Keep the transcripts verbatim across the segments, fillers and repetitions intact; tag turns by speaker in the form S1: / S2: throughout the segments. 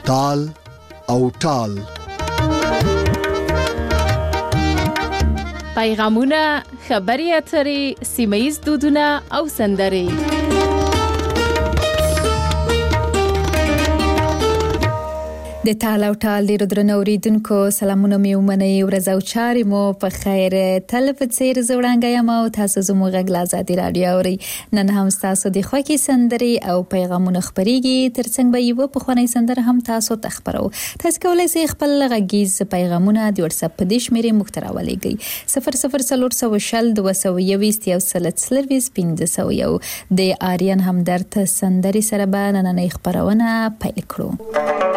S1: تال او ټال.
S2: پیغامونه، خبري اترې، سیمه‌ییز دودونه او سندرې.
S3: د تال او ټال ډیرو درنو اوریدونکو سلامونه مې ومنئ. ورځ او چارې مو په خیر. تل په څیر زه وړاندې یم او تاسو زموږ غږ له ازادي راډیو اورئ. نن هم تاسو د خوښۍ سندرې او پیغامونه خپرېږي. ترڅنګ به یو پخوانی سندره هم تاسو ته خپرو. تاسو کولای شئ خپل غږیز پیغامونه د واتس اپ په دې شمیرې موږ ته راولېږئ. صفر صفر څلور سوه شل دوه سوه یوویشت یو سل څلرویشت پنځه سوه یو. د آریان همدرد سندرې سره به نننۍ خپرونه پیل کړو.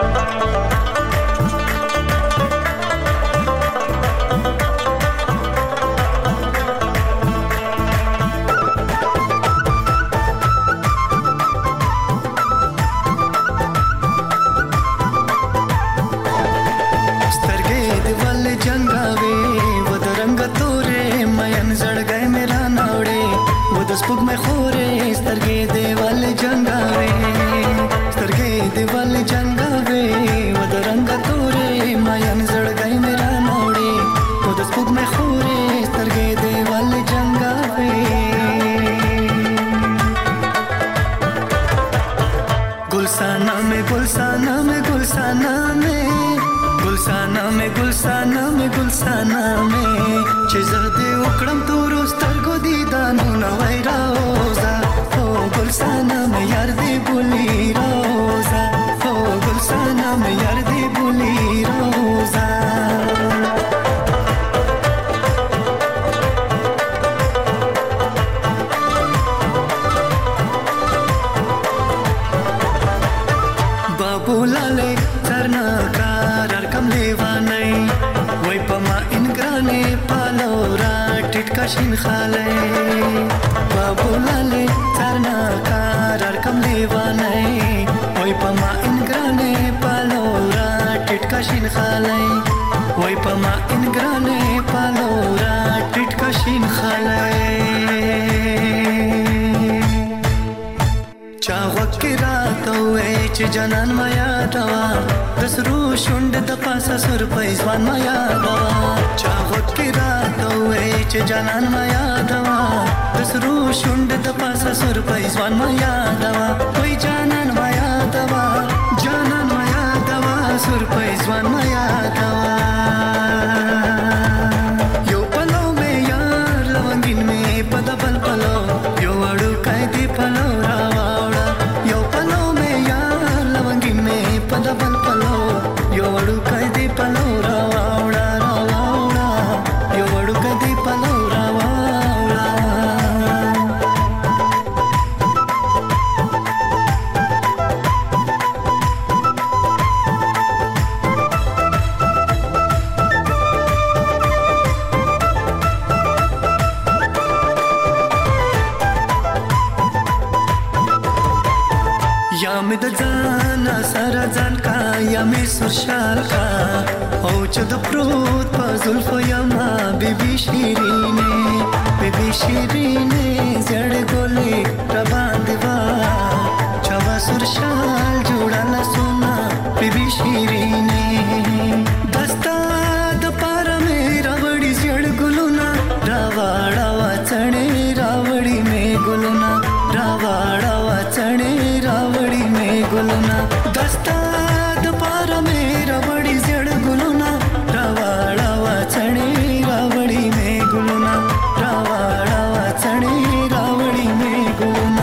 S4: स्पुग में खोरे स्तरगे देवल जंगावे स्तरगे देवल जंगावे वद रंग तोरे मायन जड़ गई मेरा नोड़े वद स्पुग में खोरे स्तरगे देवल जंगावे गुलसाना में गुलसाना में गुलसाना में गुलसाना में गुलसाना में गुलसाना में चिज़ दे उकड़म तोरो स्तरगो दीदानो नवै रोजा ओ गुलसाना में यार दे बुली रोजा ओ गुलसाना में यार दे बुली रोजा बाबू लाले चरना कार अरकम लेवाने वही पमा इनग्राने पालोरा टिटका शिन खाले बाबू लाले चरना कार अरकम लेवाने वही पमा इनग्राने पालोरा टिटका शिन खाले वही पमा इनग्राने पालोरा टिटका शिन खाले चावक रात हुए च जनन माया दवा दसरू शुंड द पासा सुर पैजवान माया दवा चावक रात हुए च जनन माया दवा दसरू शुंड द पासा सुर पैजवान माया दवा कोई जानन माया दवा जानन माया दवा सुर पैजवान माया दवा यो पलो में यार लवंगिन में पदबल पलो यो अड़ू कायदे पलो रावा पदबल पलो यो वडु कदे पलो रावावड़ा रावावड़ा यो वडु कदे पलो रावावड़ा या में दजाना सारा जान का या में सुरशाल का ओ चद प्रोत पजुल्फ यमा बेबी शीरीने बेबी शीरीने जड़ गोले रबान दिवा चवा सुरशाल जोड़ा ना सोना बेबी शीरीने दस्ता द पारा में रावड़ी जड़ गुलुना रावाड़ावा चढ़े रावड़ी में गुलुना रावाड़ावा चढ़े रावड़ी में गुलुना दस्ता दोबारा में रावड़ी जड़ गुलुना रावाड़ावा चढ़े रावड़ी में गुलुना रावाड़ावा चढ़े रावड़ी में गुलुना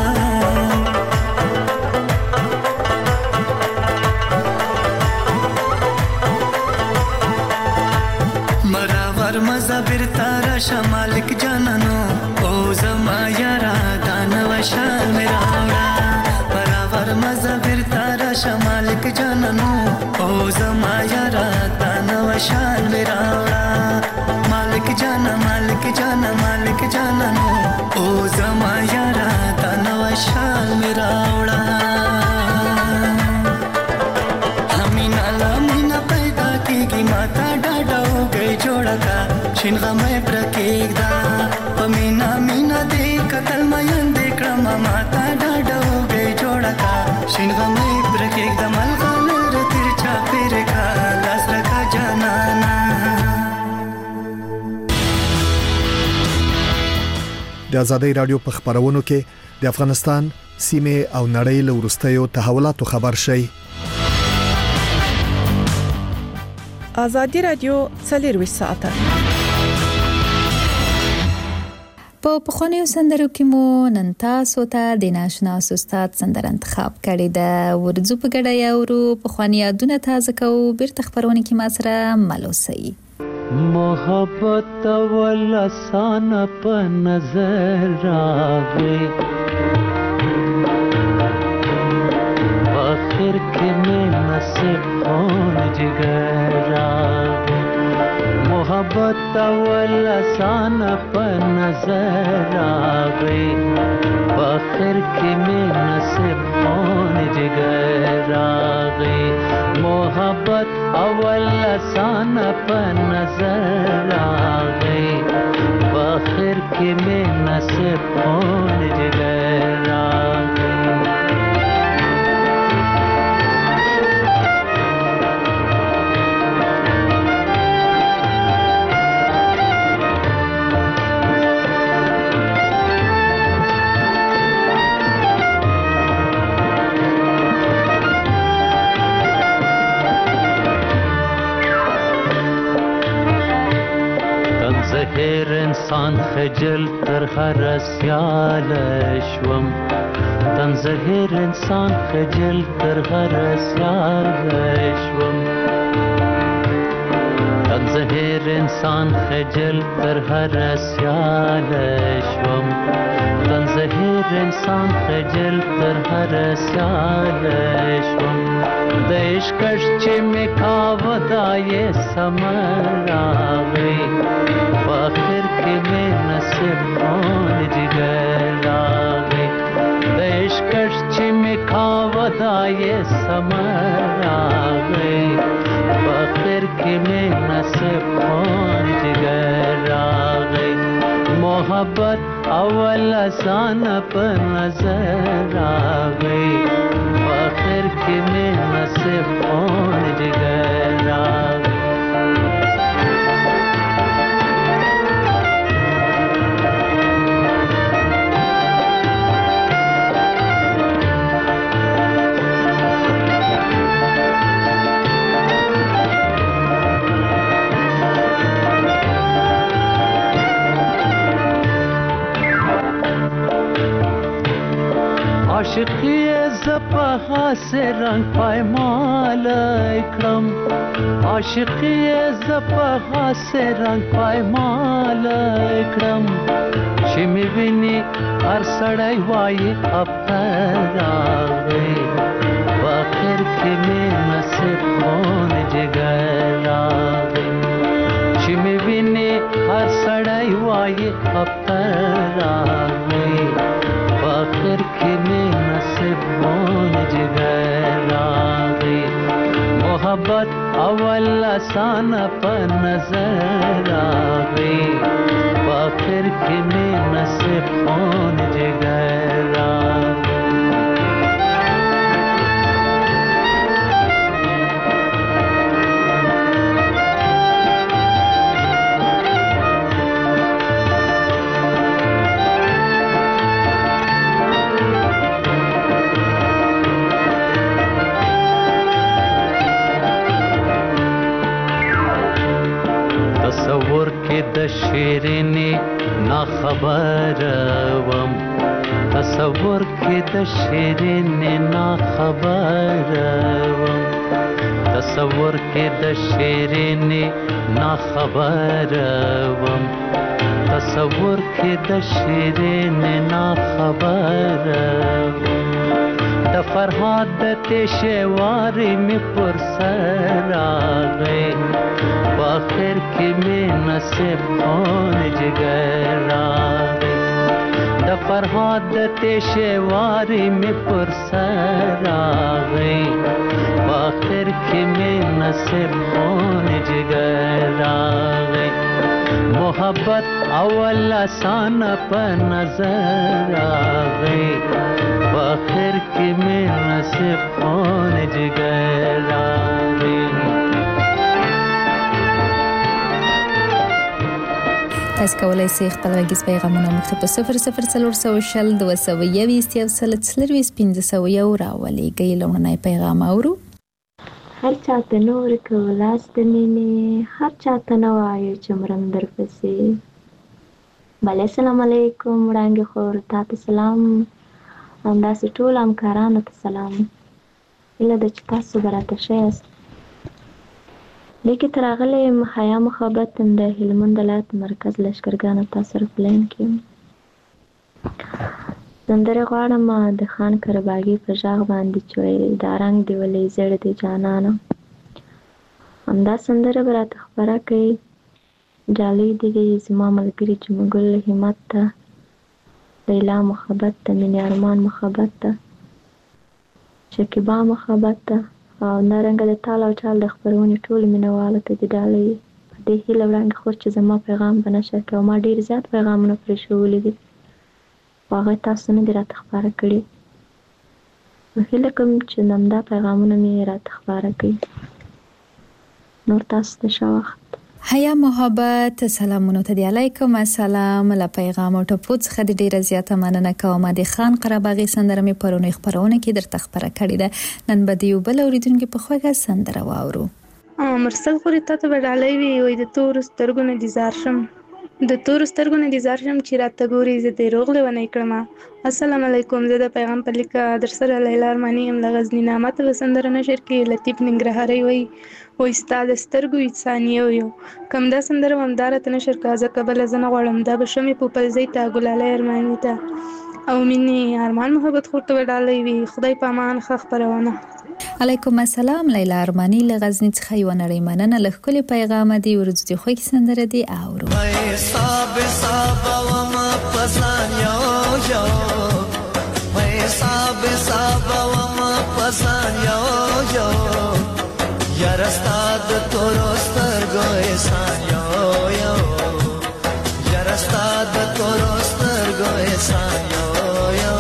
S4: मरावर मजा बिरतारा शमालिक जाननो ओ जमा यारा दानव शाल मेरा बराबर मजा बिरतारा शमालिक जाननो ओ जमा यारा दानव शाल मेरा मालिक जाना मालिक जाना मालिक जाननो ओ जमा यारा दानव शाल मेरा हमीना लामीना पैदा की माता डाडा हो गई जोड़ा का शिनगा में प्रकेदा पमीना मीना देख कतल मयन देख रमा माता डाडा हो गई जोड़ा का शिनगा में प्रकेदा मलगा नर
S1: د ازادي رادیو په خبرونو کې د افغانستان سیمه او نړۍ له وروستیو تحولاتو خبر شي.
S5: ازادي رادیو څلور ساعته
S3: په پخوانیو سندرو کې مو نن تاسو ته د ناشنا استاد سندر انتخاب کړی د ورځو په ګډه یاورو پخوانی یادونه تازه کوو بیرته خبرونه کې ما سره ملوسي.
S6: محبت ولسان په نظر راغی آخر کې مې نصیب خون جگر راغی محبت ولسان په نظر راغی آخر کې مې نصیب خون جگر راغی محبت اول لسان په نظر راغی آخر کې مې نصیب خون جگر راغی هر انسان خجل تر هر سیال شوم تن زهر انسان خجل تر هر سیال شوم تن زهر انسان خجل تر هر سیال شوم تن زهر انسان خجل تر هر سیال شوم د عشقش چې می کاوه دای سمر راغی آخر کې مې نصیب خون جگر راغی د عشقش چې مې کاوه دای سمر راغی آخر کې مې نصیب خون جگر راغی محبت اول آسان په نظر راغی آخر کې مې نصیب خون جگر راغی عاشقی زپا حاس رنگ پایمال اکرم عاشقی زپا حاس رنگ پایمال اکرم چی می بینی هر سڑای وای افتر آگئی آخر کی می نصیب خون جگر آگئی چی می بینی هر سڑای وای افتر آگئی آخر کی می نصیب خون جگر آگئی محبت اول آسان په نظر آگئی آخر کی می نصیب خون جگر آگئی تصور کې د شیرینی نا خبر وم تصور کې د شیرینی نا خبر وم تصور کې د شیرینی نا خبر وم تصور کې د شیرینی نا خبر وم د فرهاد د تشواری می پر سر آگئی آخر کی می نصیب خون جگر آگئی د فرهاد د تشواری می پر سر آگئی آخر کی می نصیب خون جگر آگئی محبت اول آسان په نظر آگئی آخر کی می نصیب خون جگر آگئی.
S3: تاسو کولای شئ خپل غږیز پیغامونه موږ ته په صفر صفر څلور سوه شل دوه سوه یوویشت یو سل څلرویشت پنځه سوه یو راولېږئ. لومړنی پیغام اورو.
S7: هر چاته نور کولاس د مینې، هر چاته نه وایو چې مرم درپسې. بله السلام علیکم وړانګې خور، تا ته سلام، همداسې ټولو همکارانو ته سلام. هیله ده چې تاسو به راته ښه یاست. دې کې ته راغلی یم حیا محبت د هلمند ولایت مرکز لښکرګاه تاسو سره په لاین کې یم. سندره غواړم د خان کرباغي په غږ باندې چې وایي دا رنګ دې ولې زیړ دی جانانه. همدا سندره به راته خپره کوي. جالۍ دې وي زما ملګري جمګل همت ته، لیلا محبت ته، مینې ارمان محبت ته، شکیبا محبت ته، او نارنګه د تال او چال د خپرونې ټولو مینهوالو ته دې ډالۍ. په دې هیله وړاندې خور چې زما پیغام به نشر کړي، او ما ډېر زیات پیغامونه پرېښولي دي، خو هغه تاسو نه دي راته خپاره کړي. نو هیله کوم چې همدا پیغامونه مې راته خپاره کړي. نور تاسو ته ښه وخت.
S3: حیا محبت سلامونو ته دی. علیکم السلام. له پیغام او ټپو څخه د ډیره زیاته مننه کوم. د خان قرباغي سندره مې پرونی خبرونه کې درته خبره کړې ده. نن به دیو بل اوریدونکو په خوږه سندره واورو.
S8: مرسل خوري ته ته وډالې وی وې د تور سترګو نه ديزار شم، د تور سترګو نه ديزار شم چې راته ګوري زه دې روغ لونه کړم. السلام علیکم. زه د پیغام په لیکه در سره لیلا ارمانی ام لغزنی نامه ته سندره نشر کې لطیف ننګرهاري وای و استاد سترګو انسانیو یو کم دا سندره همدار ته نشر کازه قبل زنه غړم دا بشمې په پلزې ته ګلاله ارمانی ته او مینې ارمان محبت خورته وډالې وی. خدای پامان خخ پرونه.
S3: علیکم السلام. لیلا ارمانی لغزنی څخه یو نړۍ مننه. لخکلي پیغام دی ورځ دی خو کې سندره دی اورو.
S4: حساب حساب و ما پسان یو یو حساب حساب و ما پسان یو یو یار استاد تورستر گو احسان یو یو یار استاد تورستر گو احسان یو یو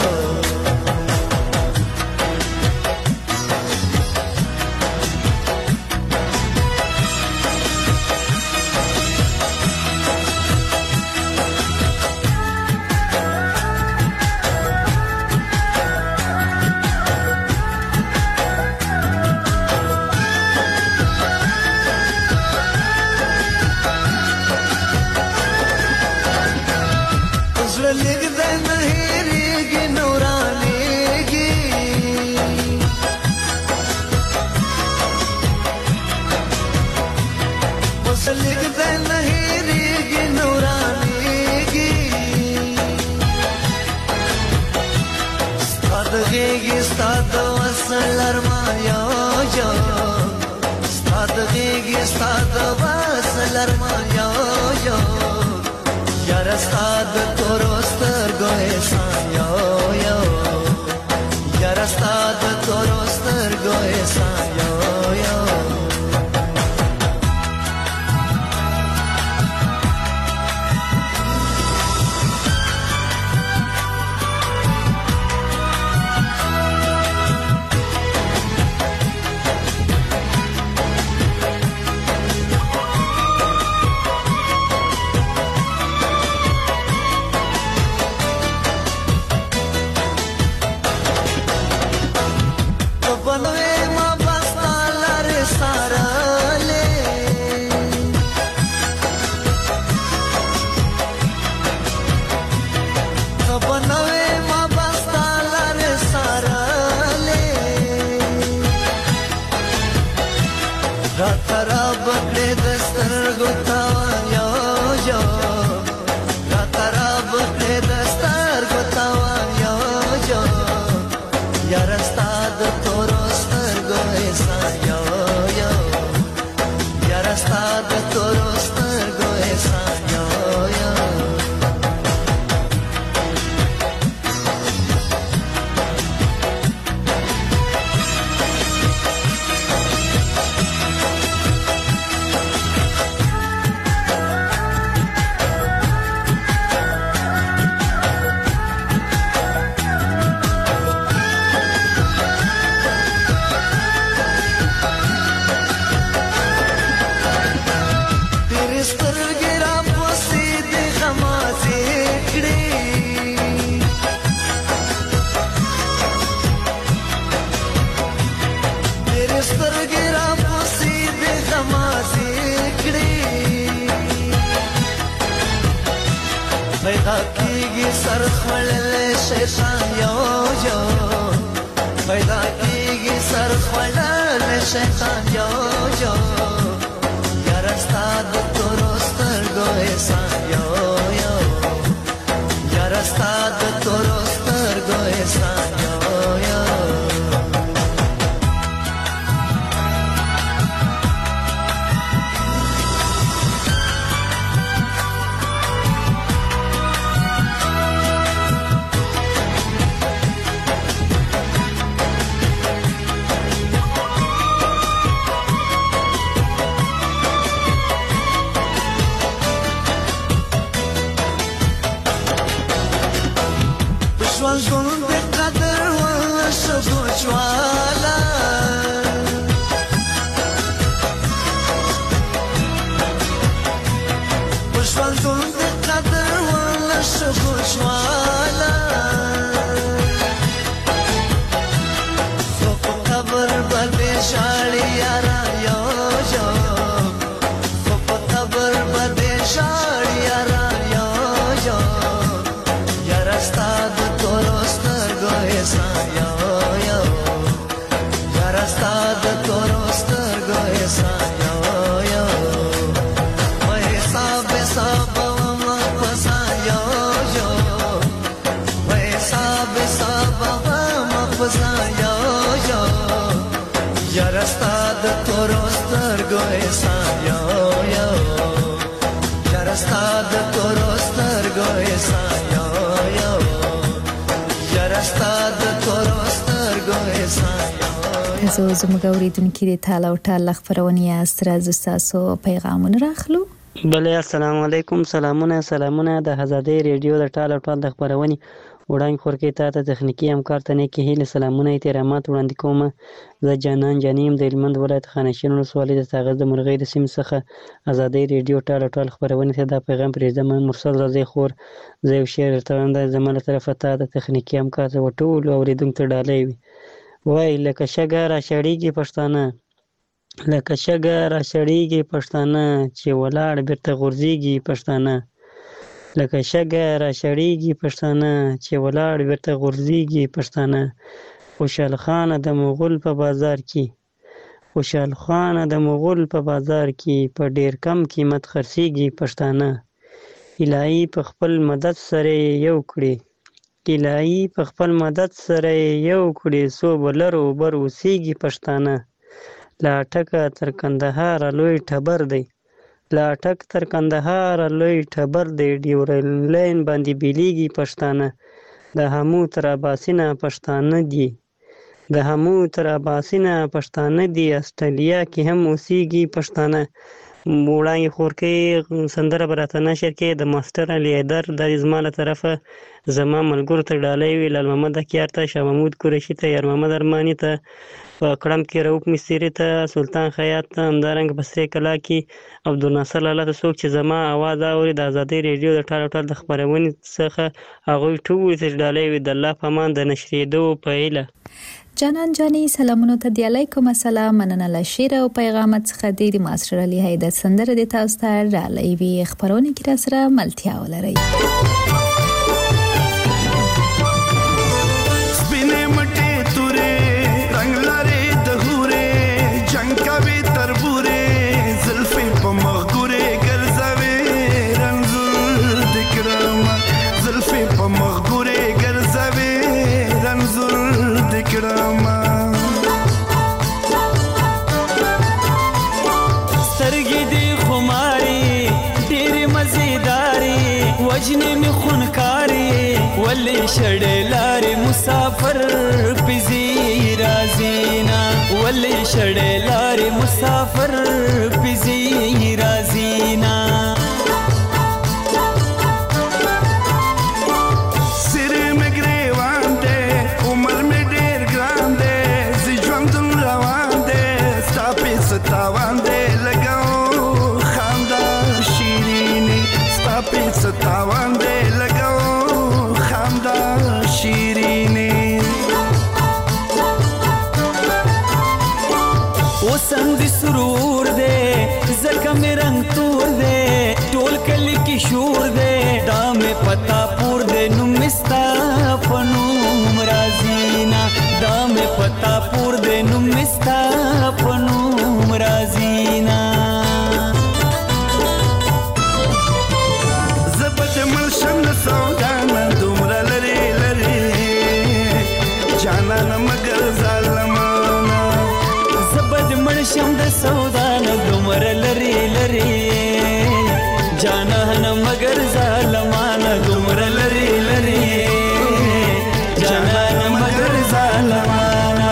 S4: سترګې را پسې د غمازې کړې پیدا کېږي سر خوړلی شیطان یو یو پیدا کېږي سر خوړلی شیطان یو یو یاره ستا د تورو سترګو احسان یو یو یاره ستا د تورو سترګو احسان یو یو ژوند د قدر وشه بوجوالا ژوند د قدر وشه بوجوالا خو په قبر باندې ژاړي یاره یو یو خو په قبر باندې ژاړي یاره یو یو یاره ستا د تورو سترګو احسان یو یو یاره ستا د تورو سترګو احسان یو یو په حساب حساب ومه پسان یو یو په حساب حساب ومه پسان یو یو یاره ستا د تورو سترګو احسان یو یو یاره ستا د تورو سترګو احسان یو
S3: تاسو زموږ اوریدونکو د ټال او ټال خبرونه یاست راځو تاسو پیغامونه راخلو
S9: بله السلام علیکم سلامونه سلامونه د آزادۍ ریډیو د ټال او ټال د خبرونه وړاندې خورکې ته ته تخنیکی همکار ته نه کې هیله سلامونه احترامات وړاندې کوم زه جانان جانیم د هلمند ولایت خانشین ولسوالۍ د تاغز د مرغۍ د سیمې څخه آزادۍ ریډیو ټال او ټال خبرونه ته دا پیغام پرېږدم مرسل رضی خور زه یو شعر درته وایم دا زما له طرفه ته د تخنیکي همکار ته ټولو اورېدونکو ته ډالۍ وي وای لکه شګه راچړېږي پښتانه لکه شګه راچړېږي پښتانه چې ولاړ بېرته غورځېږي پښتانه لکه شګه راچړېږي پښتانه چې ولاړ بېرته غورځېږي پښتانه خوشحال خان د مغول په بازار کې خوشحال خان د مغول په بازار کې په ډېر کم قیمت خرڅېږي پښتانه الهي په خپل مدد سره یو کړي الهي په خپل مدد سره یو کړي څو به لر او بر اوسېږي پښتانه له اټکه تر کندهاره لوی ټبر دی له اټک تر کندهاره لوی ټبر دی ډیورنډ لاین باندې بیلیږي پښتانه د همو تر اباسینه پښتانه دي د همو تر اباسینه پښتانه دي استرالیا کې هم اوسېږي پښتانه وړاندې خورکې سندره به راته نشر کې د ماسټر علي حیدر دا زما له طرفه زما ملګرو ته ډالۍ وي لال محمد اکیار ته شاه محمود قریشي ته یار محمد ارماني ته په کړم کې رؤف مستري ته سلطان خیاط ته همدارنګه په سرې کلا کې عبدالناصر لاله ته څوک چې زما اواز اوري د ازادۍ ریډیو د ټال ټال د خبرونې څخه هغوی ټول ته ډالۍ وي د الله په امان د نشرېدو په هیله
S3: جانان جانی سلامونو ته دی علیکم السلام مننه له شعر او پیغامات څخه د ماسټر علي حیدر سندره د تاسو ته ډالۍ وي خبرونه کې را سره ملتیا ولري
S10: سپینې مټې تورې رنگ لري د هورې جنگ کوي تربورې زلفې په مغورې ګرځوي رنزور د کرام زلفې په مغورې ګرځوي رنزور د کرام
S4: سترګې دې خماري ډېرې مزیداري وجنې مې خونکاري ولې شړې لارې مسافر پزي رازینا ولې شړې لارې مسافر پزي رازینا
S10: ستاوان دې لګاو خندا شیرینی ستا په ستاوان دې لګاو خندا شیرینی
S11: شور دے دام پتا پور دے نمستا پنوم رازینا دام پتا پور دے نمستا پنوم رازینا
S10: زبد ملشم سودانا دومرا لری لری جانانا مگر ظالمانا
S11: زبد ملشم د سودانا دومرا لری لری جانانا مگر ظالمانا دومرا لری لری جانانا مگر ظالمانا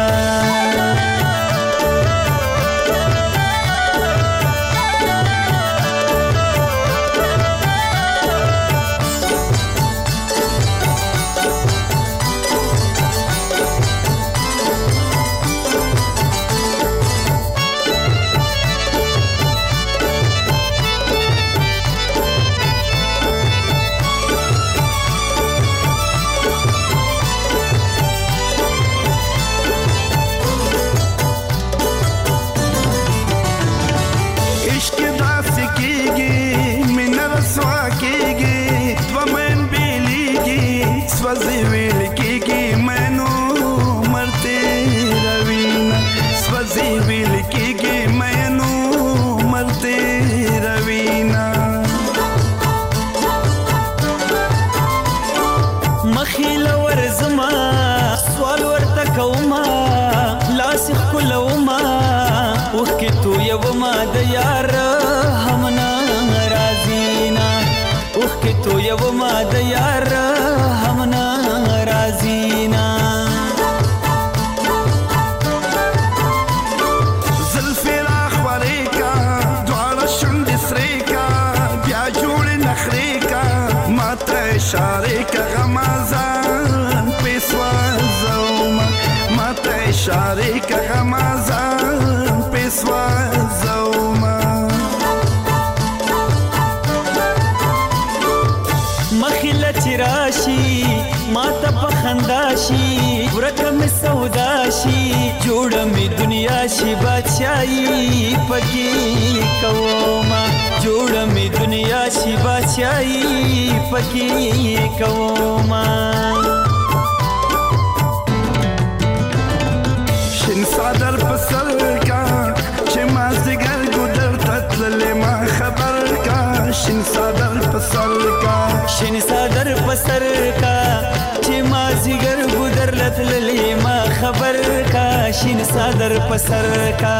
S11: تو یو ما د یار همنا رازینا
S10: زلفی را خوری کا دوار شند سری کا بیا جوڑ نخری کا ماتا اشاره کا غمازان پیسوا زوما ماتا اشاره کا غمازان پیسوا زوما
S11: راشي ما ته پخنداشي ورکه می سوداشي جوړه می دنیا شي بادشاہي پکې کوما جوړه می دنیا شي بادشاہي پکې کوما
S10: شین صدر پسر کا چې ما زګر ګدر تتل ما خبر کا شین صدر پسر کا
S11: شین صدر پسر کا چې ما زګر ګدر لتل ما خبر کا شین صدر پسر کا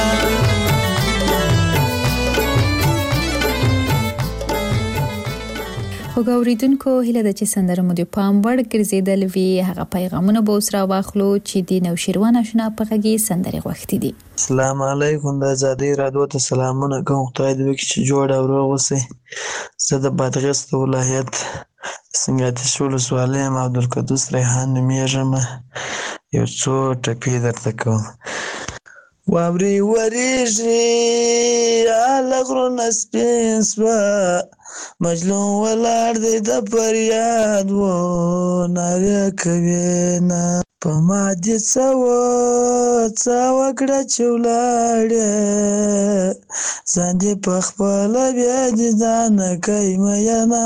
S3: وګوریدونکو هله د چې سندره مو د پام وړ ګرځیدل وی هغه پیغامونه به اوس را واخلو چې د نوشیروان آشنا په غږی سندره غوښتي دي.
S12: السلام علیکم د آزادۍ رادیو ته سلامونه کوم. خدای دې وکړي چې جوړ او روغ اوسئ. زه د بادغیس ولایت سنګاتیش ولسوالۍ یم. عبدالقدوس ریحان نومیږم. یو څو ټپې درته کوم. واوري وریږي هله غرونه سپین سوه مجنون ولاړ دی د فریاد و ناره کوي نه په ما دې څه څه وکړه چې ولاړې ځان دې پخپله بیا دې ځانه کوي مینه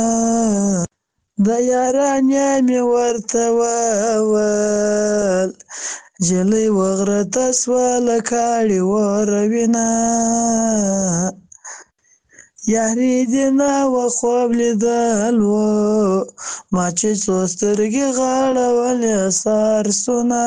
S12: د یارانې مې ورته وویل جلۍ وغرته سوه له کاړې وروینه یاري دې نه وه خوب لیدل و ما چې څو سترګې غاړولې سارسونه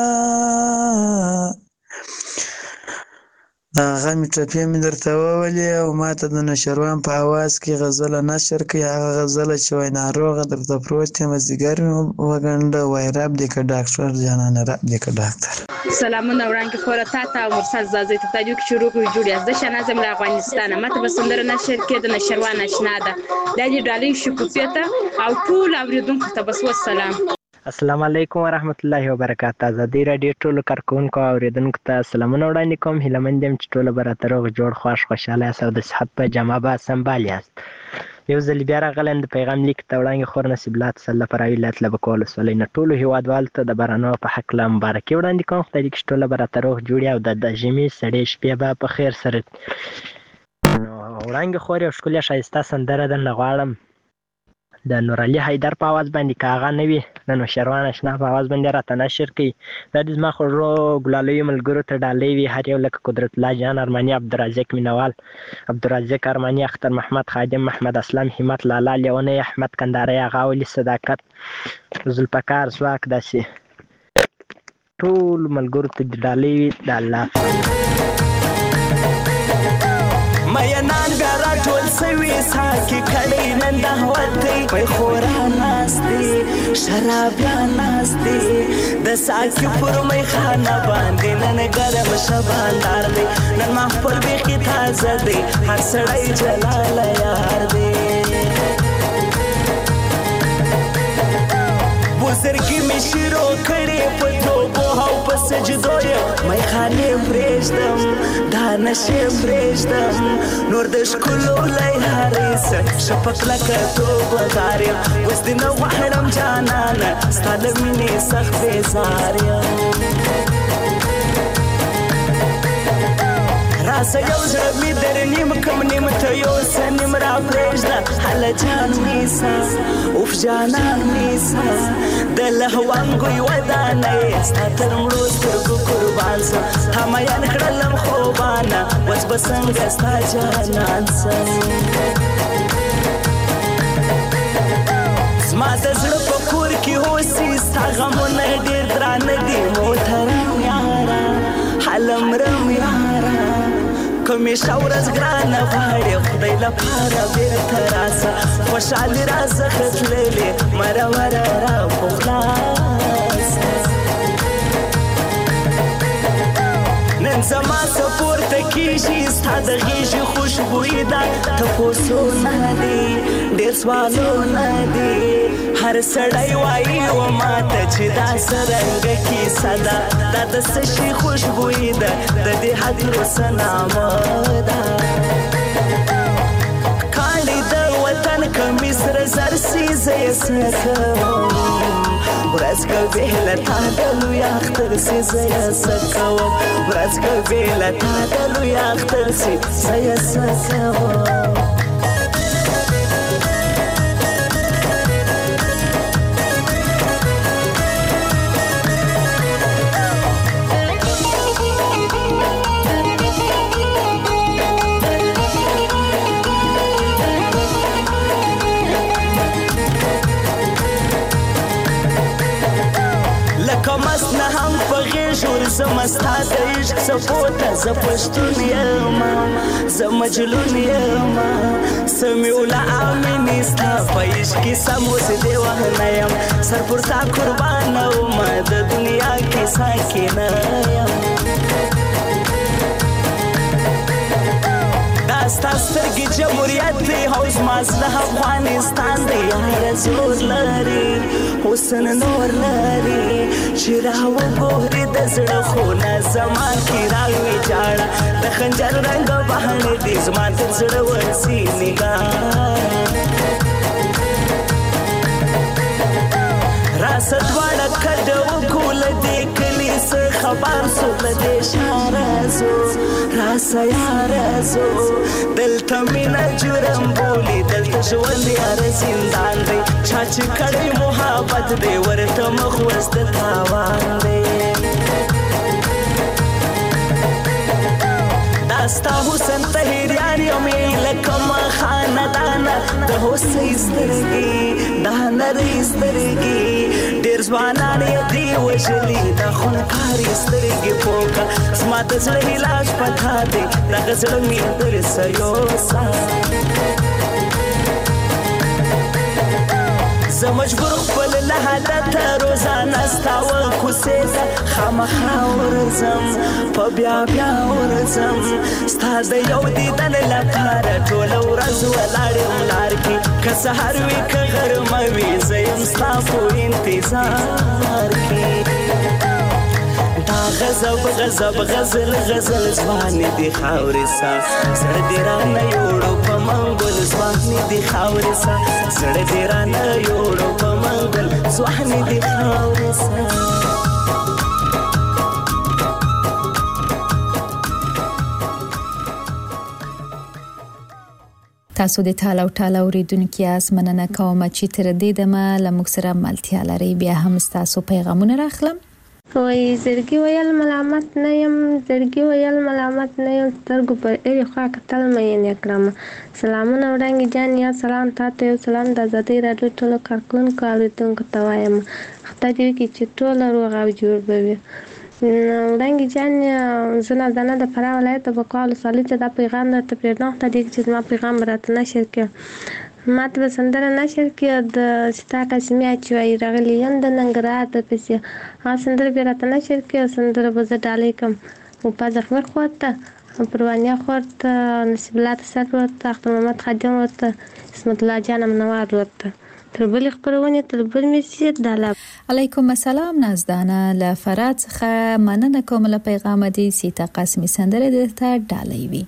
S12: دا هغه مې ټپې مې درته وولې او ما ته د نشروان په اواز کې غزله نشر کړي. هغه غزله چې وایي ناروغه درته پروت یم ځیګر مې وګنډه وایي رب دې که ډاکټر جانانه رب دې که ډاکټر.
S13: سلامونه وړاندې خوره تا ته او مرسل زازۍ ته تاجو کې شروع کړو جوړ یاست. زه شهناز یم له افغانستانه. ما ته به سندره نشر کې د نشروان آشنا ده. دا دې ډالۍ شکوفې ته او ټول اورېدونکو ته به وسلام.
S14: السلام علیکم ورحمت الله وبرکاته. آزادۍ راډیو ټولو کارکوونکو او اورېدونکو ته سلامونه وړاندې کوم. هیله مند یم چې ټوله به راته روغ جوړ خوښ خوشحاله یاست او د صحت په جامه به سمبال یاست. یو ځل بیا راغلی د پیغام لیک ته وړاندې خور نصیب الله تسله فرایي ولایت لبک ولسوالۍ نه ټولو هېوادوالو ته د بارانو په هکله مبارکي وړاندې کوم. خدای دې چې ټوله به راته روغ جوړي او د ژمي سړې شپې به په خیر سره نو وړانګې خورې او ښکلې ښایسته سندره درنه غواړم د نورعلي حیدر په اواز باندې که هغه نه وي د نوشیروان اشنا په اواز باندې راته نشر کړي. دا د زما خوږو ګلالیو ملګرو ته ډالۍ وي، هر یو لکه قدرت الله جان ارماني، عبدالرزاق مینوال، عبدالرزاق ارماني، اختر محمد خادم، محمد اسلم، همت لالا، لیونی، احمد کنداري، هغه ولي صداقت، ذوالفقار ځواک، داسې ټول ملګرو ته د ډالۍ وي د الله.
S11: مینان بیا راټول سوي ساقي کړی نن دعوت دی، پیخورا ناست دی شرابیان ناست دی د ساقي پر میخانه باندې نن ګرم شباندار دی، نن محفل بیخي تازه دی هر سړی جلاله یار دی. بزرګي مې شروع کړې په توبو او په سجدو یې میخانې پرېږدم دا نشې پرېږدم نور د ښکلو لیارې څه شپه کلکه توبهدار یم اوس دې نه غواړم جانانه ستا له مینې سخت بېزار یم. راسه یو زړه مې در نیم کم نیم ته یوسه نیم را پرېږده هله جان نیسه اوف جانان نیسه د لهوانګوی ودانه یې ستا تر مړو سترګو قربان سم تا میان کړلم خوبانه اوس به څنګه ستا جانان سم. زما د زړه په کور کې اوسي ستا غمونه ډېر درانه دي محترم یاره هلمرم یاره کمیشه ورځ ګرانه غواړې خدای لپاره بېرته راسه خوشحالي راڅخه تللې مروره را په خلاصه. نن زما څه پورته کېږي ستا د غېږې خوشبويي ده تپوسونه دي ډېر سوالونه دي هر سړی وایي و ماته چې دا څرنګه کیسه ده دا د څه شي خوشبويي ده د دې هدیرو څه نامه ده. کاڼي د وطن کمیس سره زر سي زه یې څه کوم ورځ که بې له تا د لوی اختر سي زه یې څه کوم ورځ که بې له تا د لوی اختر سي زه یې څه کوم. کمست نه هم په غېږ ورځم ستا د عشق څپو ته زه پښتون یم زه مجنون یم سمیوله امینې ستا په عشق کې سم اوس دې وهنه یم سر پر تا قربانه ومه د دنیا کې ساکنه یم. دا ستا سترګې جمهوریت دی او زما زړه افغانستان دی یاره زور لري حسن نور لري چې راوګورې د زړه خونه زما کې راویجاړه د خنجر رنګه بهانې دي زما تر زړه ورځي نګاره. راسه دواړه کډه وکړو له دې کلي څه خبر سو له دې ښاره ځو راسه یاره ځو دلته مینه جرم بولي دلته ژوند یاره زندان دی چا چې کړی محبت دی ورته مخ اوس د تاوان دی. ستا حسن ته هیریان یم لکه خاندانه د هوسۍ سترګې دا نرۍ سترګې ډېر ځوانان یې دي وژلي دا خونکارې سترګې پوکه زما د زړه علاج په تا دی دغه زړه مې درسه یوسه. زه مجبور خپل له حالته روزانه ستا وکوسې ته خامخا ورځم په بیا بیا ورځم ستا د یو دیدن لپاره ټوله ورځ ولاړ یم لار کې که سهار وي که غرمه وي زه یم ستا په انتظار کې. دا غضب غضب غزل غزل ځوانې دي خاورې سا زړه دې رانه یوړو په منګل ځوانې دي خاورې سا زړه دې رانه یوړو په منګل ځوانې دي خاورې سا.
S3: تاسو د ټال او ټال اوریدونکو یاست. مننه کوم چې تر دې دمه لمږ سره ملتیا لري. بیا هم تاسو پیغامونه راخلم.
S15: وای زړګي ویل ملامت نه يم، زړګي ویل ملامت نه يم، سترګو پر اړې خوا کتل مې نه کړم. سلامونه وړاندې جان یا سلام تاسو یو سلام د آزادۍ راډیو ټولو کارکونکو اوریدونکو ته وایم. خدای دې وکړي چې ټول روغ او جوړ به وړاندې جان. زه نه د فراه ولایت د بکوال ولسوالۍ ته دا پیغام درته پرېږدم. خدای دې چې زما پیغام راته نشر کړي. ما ته به سندره نشر کړي د ستا قاسمي اچوایي راغلي یم د ننګرهار د پسې. هغه سندره بیا راته نشر کړي. سندره به زه ډالۍ کړم وپاز احمد خور ته، پروانیا خور ته، نصیب الله تسر ورته، اختر محمد خادم ورته، اسمت الله جان منوار ورته. تر بلې خپرونې تر بل میسي د
S3: علیکم السلام نازدانه له فرات څخه مننه کوم له پیغام دي سیتا قاسمی سندره د ته ډالۍ وي.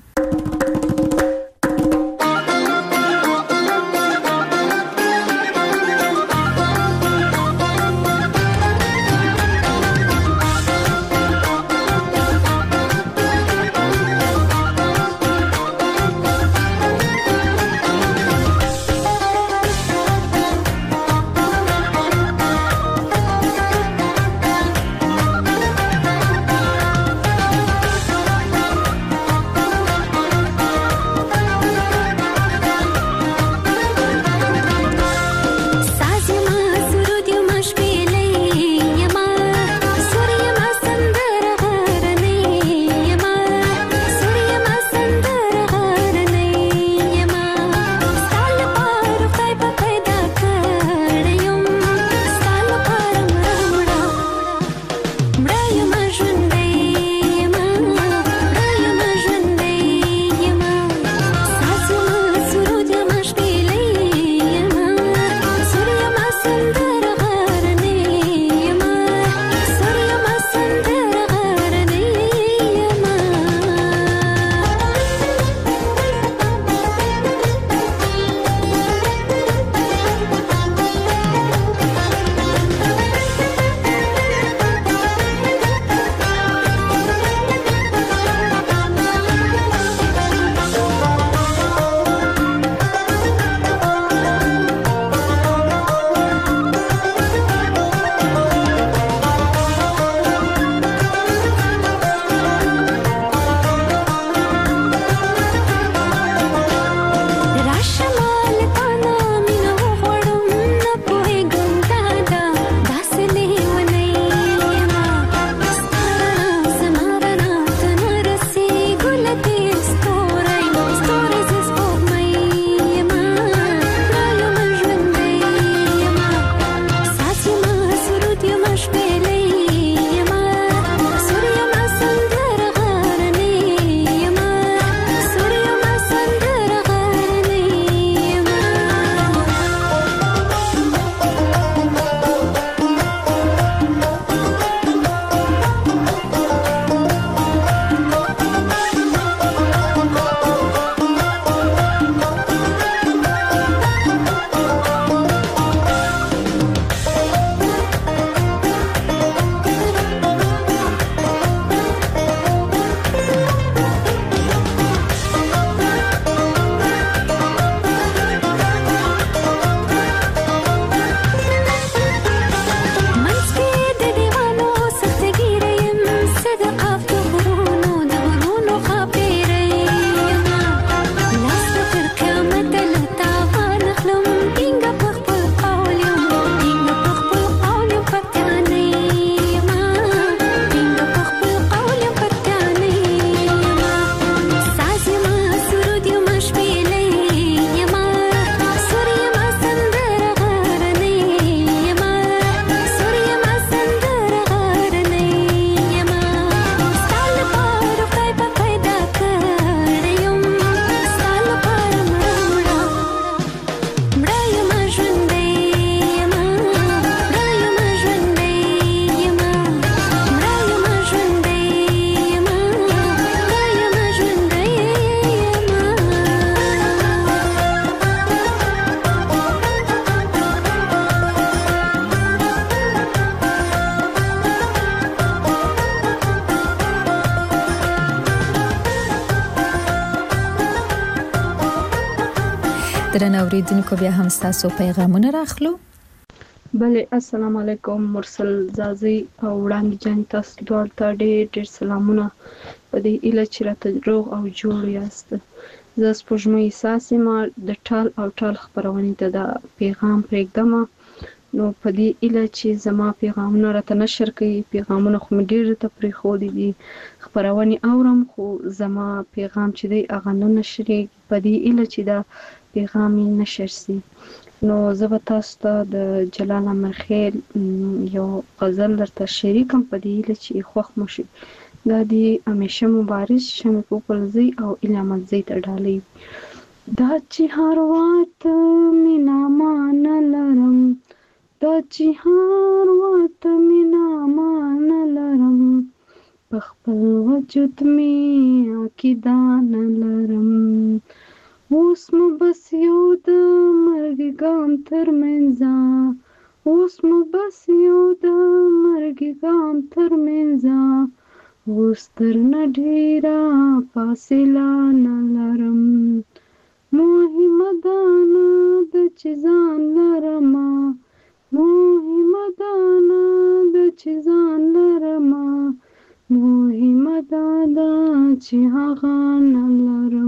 S3: درنه اوریدونکو بیا هم تاسو پیغامونه راخلو.
S16: بله السلام علیکم مرسل زازي او وړاندې جان تاسو دوه ته ډېر ډېر سلامونه په دې اله چې راته روغ او جوړ یاست. زه سپوږمۍ ساسي ما د ټال او ټال خبرونې ته د پیغام پرېږدم نو په دې اله چې زما پیغامونه راته نشر کوي پیغامونه خو مې ډېر ته پرېښودي دي خبرونې اورم خو زما پیغام چې دی هغه نه نشرېږي په دې اله چې دا پیغام یې نشر سي. نو زه به تاسو ته د جلال امرخیل یو غزل درته شریکم په دې اله چې خوښ مو شي. دا د همیشه مبارز شمع پوپلزی او علامتزی ته ډالۍ. دا چې هر وخت مینا مان لرم دا چې هر وخت مینا مان لرم په خپل وجود می عقیده نه لرم اوس مو بس یو د مرګ ګام تر منځه اوس مو بس یو د مرګ ګام تر منځه اوس تر نه ډېره فاصله نه لرم مهمه دا نه ده چې ځان لرمه مهمه دا نه ده چې ځان لرمه مهمه دا ده چې هغه نه لرم.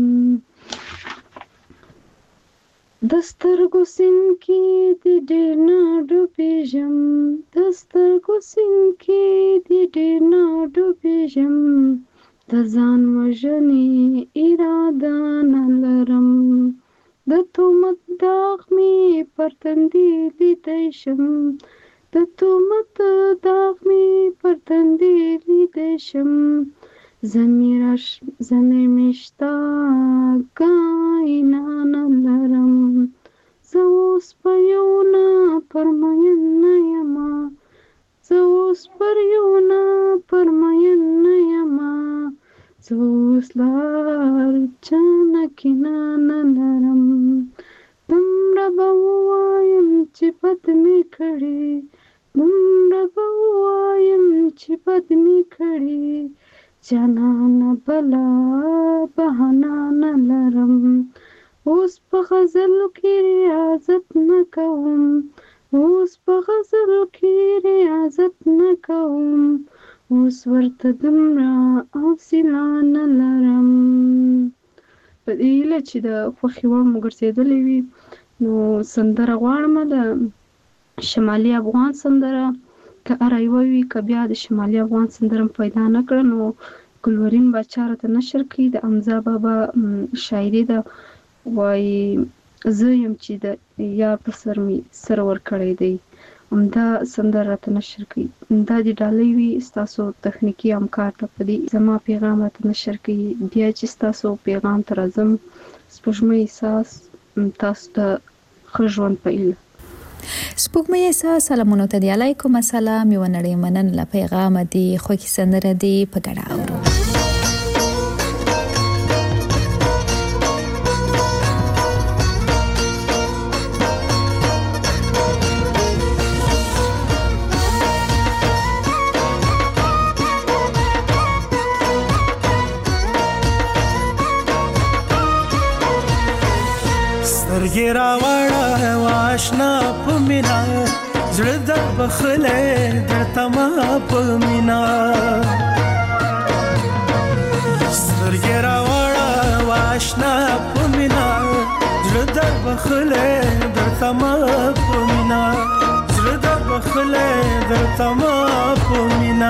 S16: د سترګو سیند کې د ډېر نه ډوبېږم د سترګو سیند کې د ډېر نه ډوبېږم د ځان وژنې اراده نه لرم د تهمت داغ مې پر تندي لیدی شم د تهمت داغ مې پر تندي لیدی شم زمیر مې شته ګاینا نه لرم زه اوس په یو نه پرمین نه یمه زه اوس پر یو نه پرمین نه یمه زه اوس لار چا نه کینه نه لرم دومره به ووایم چې بد مې کړي دومره به ووایم چې بد مې کړي جانانه بله بهانه نه لرم اوس په غزلو کې ریاضت نه کوم اوس په غزلو کې ریاضت نه کوم اوس ورته دومره حوصله نه لرم. په دې هیله چې د خوښې وړ مو ګرځېدلې وي نو سندره غواړم د شمالي افغان سندره که هره یوه وي که بیا د شمالي افغان سندره م پیدا نه کړه نو ګلورین باچا راته نشر کړي د حمزه بابا شاعري ده وایي زه یم چې د یار په سر مې سر ورکړی دی همدا سندره راته نشر کړي. دا د ډالۍ وي ستاسو تخنیکي همکار ته په دې زما پیغام راته نشر کړي بیا چې ستاسو پیغام ته راځم سپوږمۍ احساس تاسو ته ښه ژوند په هیله.
S3: سپوږمۍ احساس سلامونه ته دی علیکم السلام یو نړۍ مننه له پیغام دی خوږی سندره دی په ګډه اورو.
S4: سترګې راوړه واشنا په مینا زړه در بخلې درته ما په مینا سترګې راوړه واشنا په مینا زړه در بخلې درته ما په مینا زړه در بخلې درته ما په مینا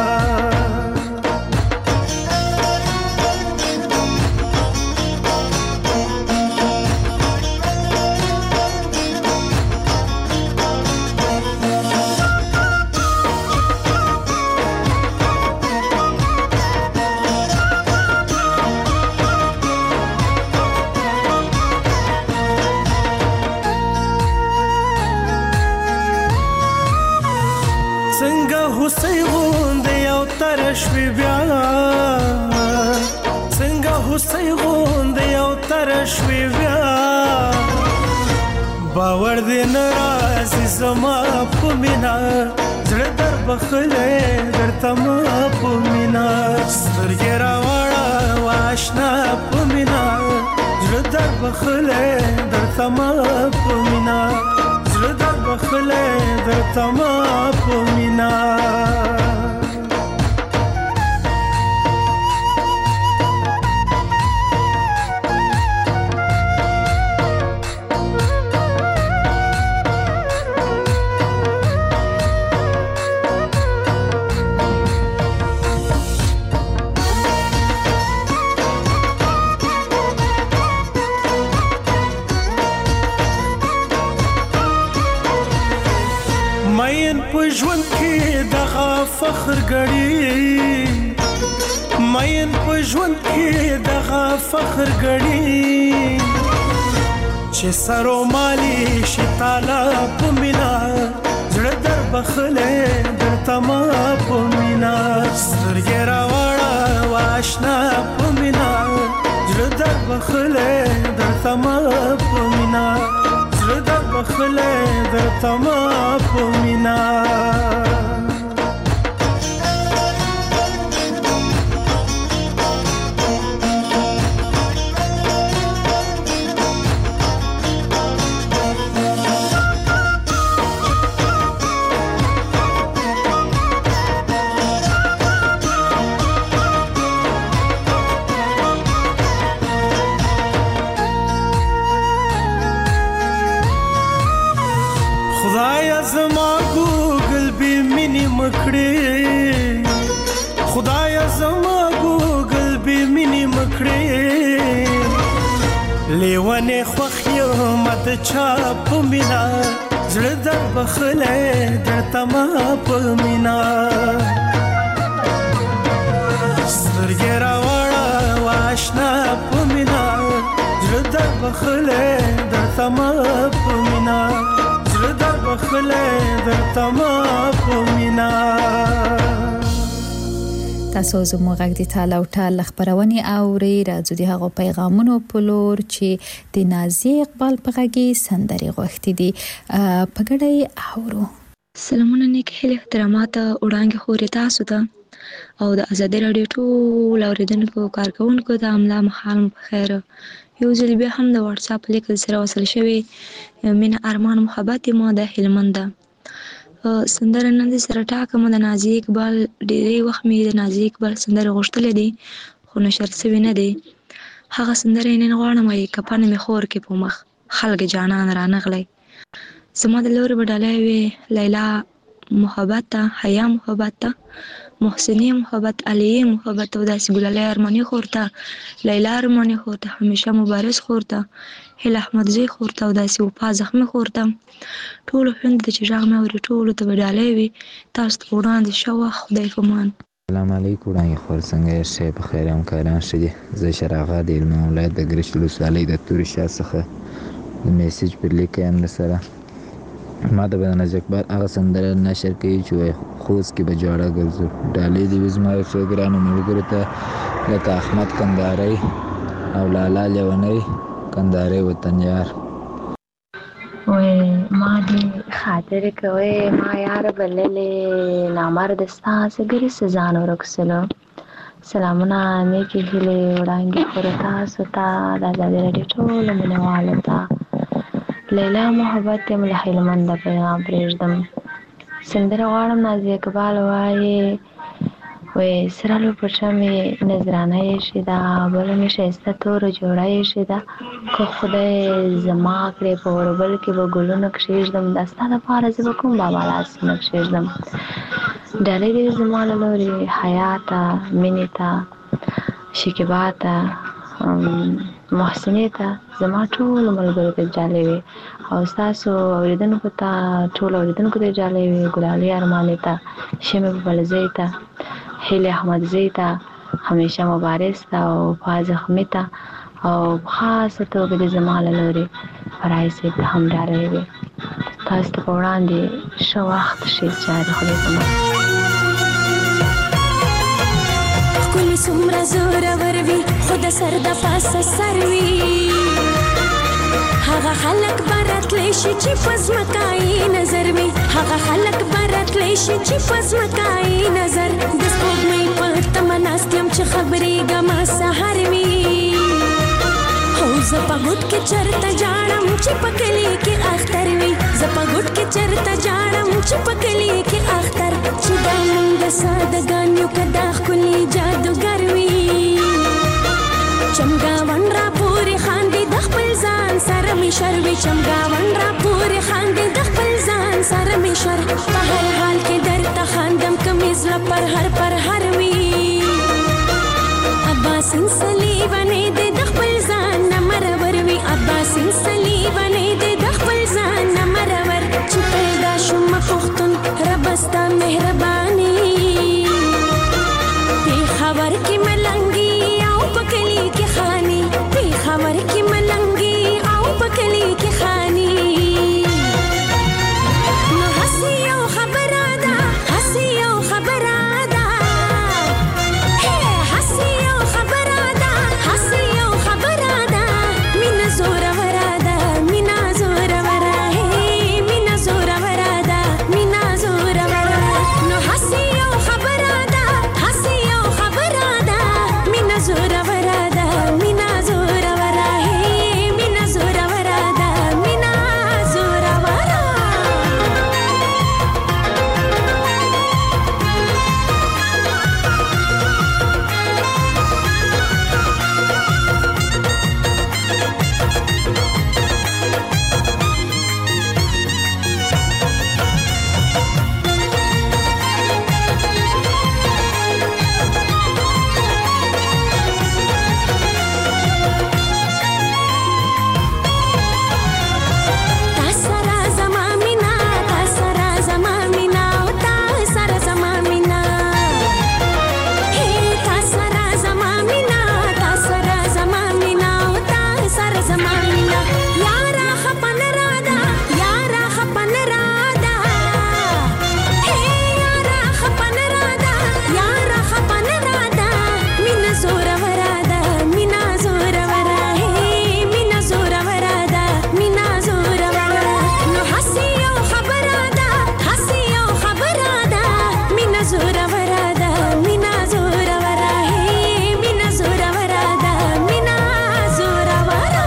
S4: شوی بیا څنګه هوسۍ غوندې یو تر شوی بیا باور دې نه راځي زما په مینا زړه در بخلې درته ما په مینا سترګې راوړه واشنا په مینا زړه در بخلې درته ما په مینا زړه در بخلې درته ما په مینا ژوند کې دغه فخر غړي مین په ژوند کې دغه فخر غړي چې سرو مالي شتاله په مینا زړه در بخلې درته ما په مینا سترګې راوړه واشنا په مینا زړه در بخلې درته ما په مینا زړه در بخلې درته ما په مینا خدایا زما ګوګل به مینې مکړې لیوانې خوښ یم د چا په مینا زړه در بخلې درته ما په مینا سترګې راوړه واشنا په مینا زړه در بخلې درته ما په مینا زړه در بخلې درته ما په مینا
S3: تاسو زموږ غږ د تعالی او تعالی خبرونه اوري راځو د هغو پیغامونو په لور چې د نازي اقبال په غږی سندري غوښتي دي په ګډه اورو.
S17: سلامونه نیک هیله احترامات وړاندې خوري تاسو ته او د ازادي رادیو ټول اوریدونکو کارکونکو ته املا مخال په خیر یو ځل بیا هم د واتس اپ لیک سره وصل شوی مين ارمان محبت مو د هلمند سندره نن سره ټاکم د نازي اقبال ډېری وخت می د نازي اقبال سندره غوښتلې دي خو نشر شوی نه دی هغه سندره نن غواړم یې کپانه می خور کې په مخ خلک جانان رانغلی زما د لور بدلای وی لیلا محبت حیا محبت محسنی محبت علی محبت او داسې ګلالای ارمانی خورته لیلا ارمانی خورته همیشه مبارز خورته هله احمد زی خورته او داسې وفا زخمی خورته ټول هند چې ژغ مې اوري ټول ته بدلای وی تاسو ته وړاندې شو خدای فمان.
S18: السلام علیکم وړاندې خور څنګه شې په خیر هم کاران شې زه شراغه د علم ولایت د ګرشت ولسوالۍ د توري شاه څخه د میسج پر لیکم سره ما د بناز اقبال هغه سندره نشر کوي چې خوز کې به جوړه ګرځو ډالې دی وزما فکرانو ملګرو ته لکه احمد کندهاری او لالا لیونی کندهاری وطن یار
S7: وې ما دې خاطر کوي ما یار بللې نامرد ستا سګری سزان ورکسلو سلامونه نیکی هیله وړاندې خور تاسو ته د ازادي رادیو ټول مینوالو ته لیلا محبت یم له هلمند پیغام پرېږدم سندره غواړم نازي اقبال وایي وې سرالو پر شمې نظرانه یې شیدا بل مې ښایسته توره جوړه یې شیدا که خدای زما کړې په وربل کې به ګلونه کښېږدم دا ستا دپاره زه به کوم بابا لاسونه کښېږدم ډالۍ دې زما له لورې حیا ته مینې ته شکیبا ته محسنې ته زما ټول ملګرو ته جالۍ وي او ستاسو اوریدونکو ته ټول اوریدونکو ته جالۍ وي ګلالۍ ارماني ته شمې ببلزۍ ته هیلې احمدزۍ ته همیشه مبارز ته او وفا زخمي ته او خاصه توګه د زما له لورې فرای صاحب ته هم ډالۍ وي تاسو ته په وړاندې ښه وخت شي چې د خدای په امان
S19: ښکلي څومره زورور وي خو د سر د پاسه سر وي هغه خلک به راتلی شي چې په ځمکایي نظر وي هغه خلک به راتلی شي چې په ځمکایي نظر د سپوږمۍ په تمه ناست یم چې خبرېږم سهار وي او زپا ګټ کې چرته جاړم چې پکلی کې اختر وي زپا ګټ کې چرته جاړم چې پکلی کې اختر چې دا مونږ سادهګانیو کدا خولي جادوګر وي چمګاون را پورې خاندي د خپل ځان سره می شروي چمګاون را پورې خاندي د خپل ځان سره می شر په هر حال کې درته خاندم کمیز لا پر هر پر هر وي عباسین صلیبانه دې د خپل ځان مرور وي عباسین صلیبانه دې د خپل ځان مرور چې پیدا شوم پښتون رب ستا مهرباني په خبر کې ملنګي او پکلی کې خاني په خبر کې ملنګي او پکلی کې خاني نو حسي او خبره ده حسي او خبره ده هي حسي او خبره ده حسي او خبره ده مینا زور وراده مینا زور ورا هي مینا زور وراده مینا زور ورا نو حسي او خبره ده حسي او خبره ده مینا زور وراده مینا زور ورا هي مینا زور وراده مینا زور ورا تاسرا زما مینا تاسرا زما مینا او تاسرا زما مینا هي تاسرا زما مینا تاسرا زما مینا او تاسرا زما مینا یارا خپن رادا یارا خپن رادا هي یارا خپن رادا یارا خپن رادا مینا زور ورادا مینا زور ورا هي مینا زور ورادا مینا زور ورا نو حسي او خبره ده حسي او خبره ده مینا زور ورادا مینا زور ورا هي مینا زور ورادا مینا زور ورا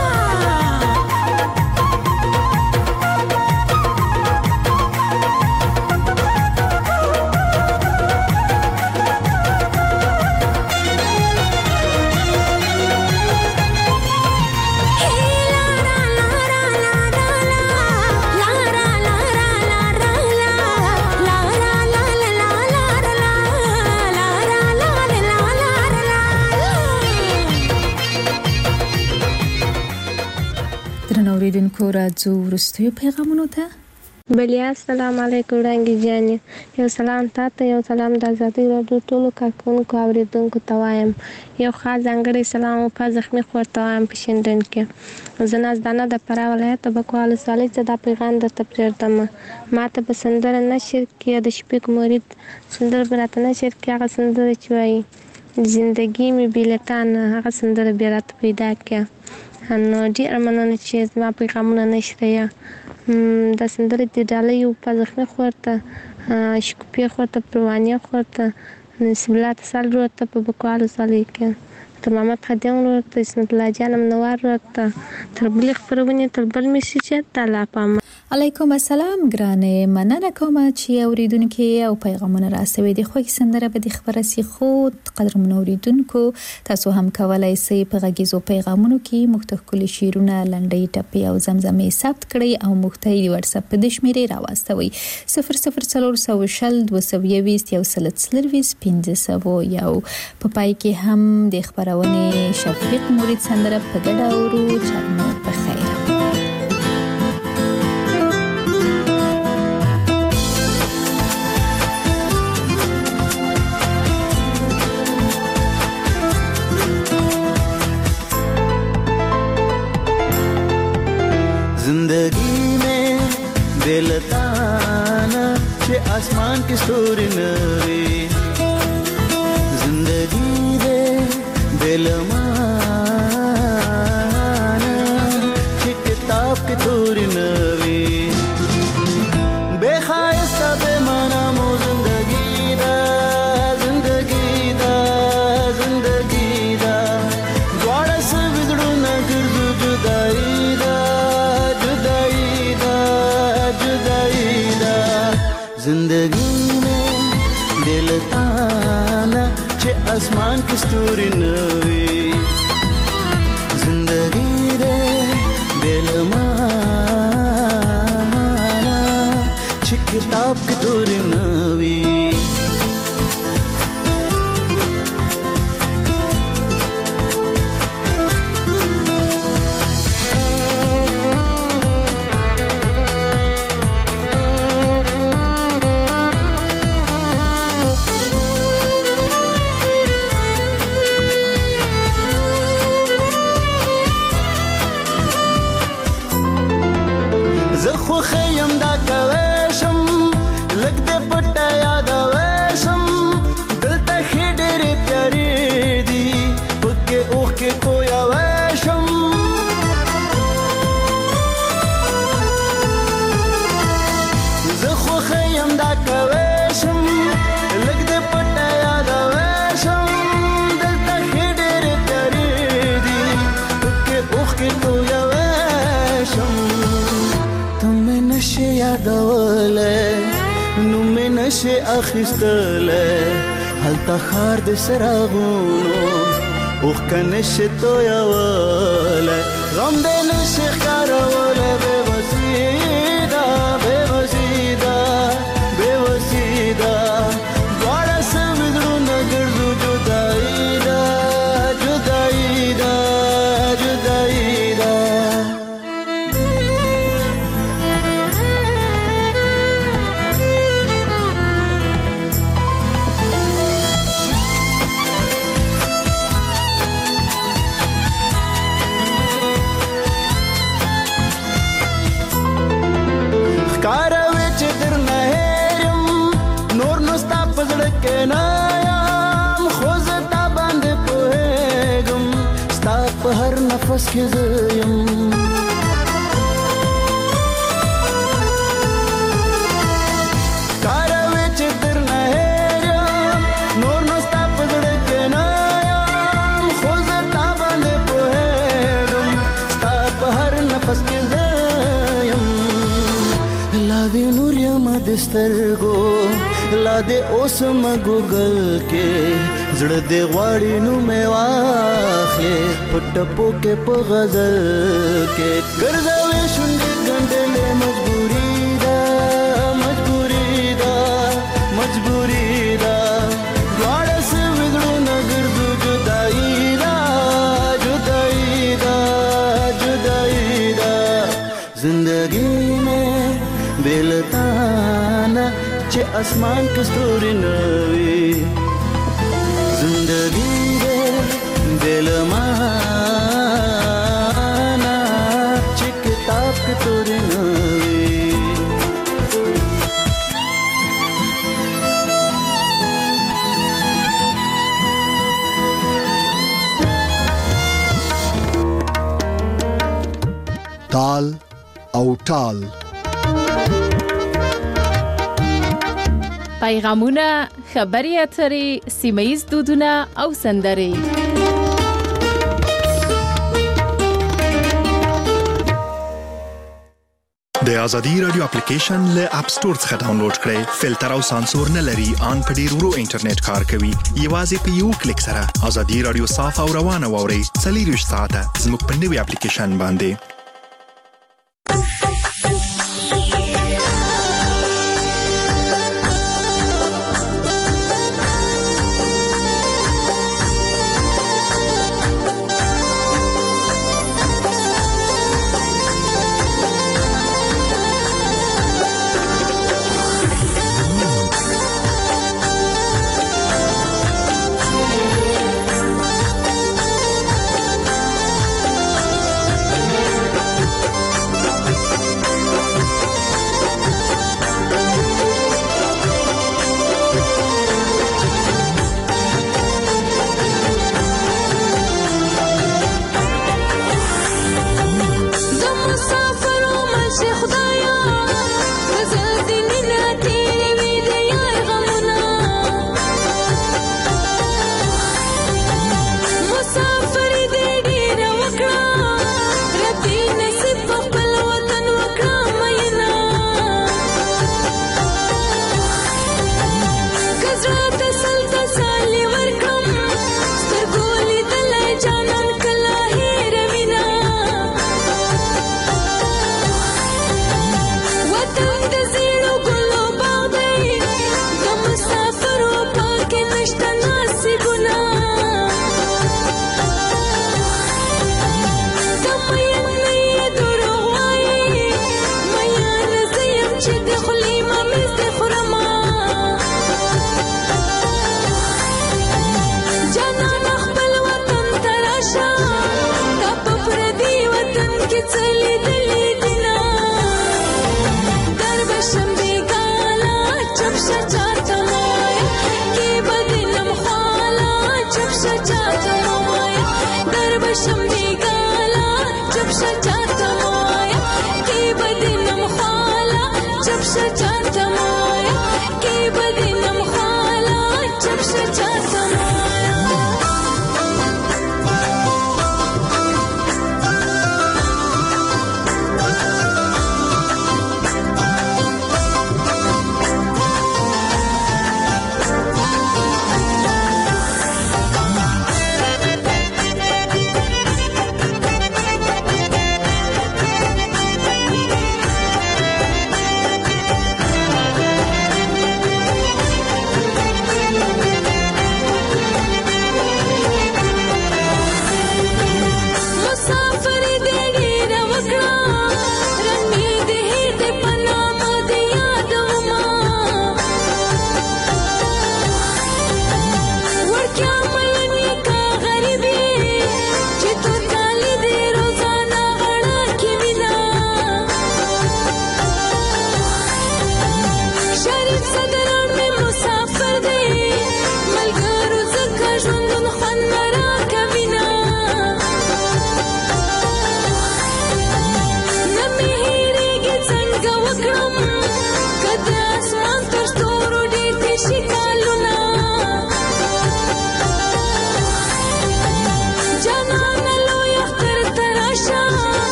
S3: درنو اوریدونکو راځو وروستیو پیغامونو ته
S15: بلیا السلام علیکم وړانګې جانې یو سلام تاته یو سلام د ازادۍ راډیو ټولو کارکوونکو اورېدونکو ته وایم یو خاص ځانګړی سلام او په زخمي خور ته وایم په شینډن کې زه نازدانه د فراه ولایت تبکو ولسوالۍ څخه دا پیغام درته پرېږدم ما ته په سندره نشر کې د شفیق مرید سندره به راته نشر کې هغه سندره چې وایي زندگی مې بېلټانه هغه سندره بیا راته پیدا کړه نو ډېره مننه چې زما پیغامونه نشریه د سندرې د ډالۍ په زخمي خور ته شکوفي خور ته پروانیه خور ته نصیب الله تسل ورور ته په بکوال ولسوالۍ کې تر محمد خدیم ورور ته اسمت الله جان منور ورور ته تر بلې خپرونې تر بل میسج ته لا پام
S3: علیکم السلام ګرانې مننه کوم چې اوریدونکو او پیغامونه راسوي د خوږ سندره به د خبره سي خو قدر منوریدونکو تاسو هم کولای شئ په غږیزو پیغامونو کې مختلف کلی شیرونه لنډۍ ټپي او زمزمې ثبت کړئ او مختلف د واتس اپ د شمیرې راوستوي صفر صفر څلور سوه شل دوه سوه یویشت یو سل څلرویشت پنځه سوه یو په پای کې هم د خبرونې شفیق مرید سندره په ګډه اورو چرمو په خیر
S4: जिंदगी में बेलताना चे आसमान की स्टोरी नवे जिंदगी दे बेलमाना चे किताब की तोरी नवे बेखायस्ता बेमाना मो जिंदगी दा जिंदगी दा जिंदगी दा द्वारा से बिगड़ू न गिरदू जुदा आसमान की ستوري نوي زندگی دے دل مانا چې کتاب کی ستوري نوي خیم دا کوشم لګ دې پټه یاد وشم دلته خډېر پیاري دي پکې اوخ کې کویا وشم زه خو خیم دا کوشم لګ دې پټه یاد وشم دلته خډېر پیاري دي پکې اوخ کې کویا وشم نشه یادوله نو مې نشه اخیستله هلته خار د سراغونو اوخ که نشه تویوله غم د نشه ښکاروله بې وسیده بې وسیده بې وسیده دواړه سوي زړونه ګرځو جدایي ده جدایي ده جدایي ده نفس کې زیم کاروي چې درنه هېرم نور نو ستا په زړه کې نه یم خو زه تا باندې پوهېږم ستا په هر نفس کې زیم لا دې نور یم د سترګو لا دې اوس م ګوګل کې زړه دې غواړي نو مې واخلې په ټپو کې په غزل کې ګرځوي شونډې ګنډلې مجبوري ده مجبوري ده مجبوري ده دواړه سوي زړونه ګرځو جدایي ده جدایي ده جدایي ده زندګي مې بې له تا نه چې اسمان کې ستوري نه وي زندگی دے دل مانا چه کتاب کے توری نوی
S1: تال او ټال
S2: پیغامونه خبري اترې سیمه‌ییز دودونه او سندرې
S20: د ازادي رادیو اپلیکیشن له اپ ستور څخه ډاونلوډ کړئ فلټر او سانسور نه لري ان په ډیر ورو انټرنیټ کار کوي یوازې په یو کلیک سره ازادي رادیو صاف او روانه ووري څلور ساعته زموږ په نوي اپلیکیشن باندې
S19: چې څلې دلې دینا در بشم بیگالا چپ شا چاته مایا کې بدنم خالا چپ شا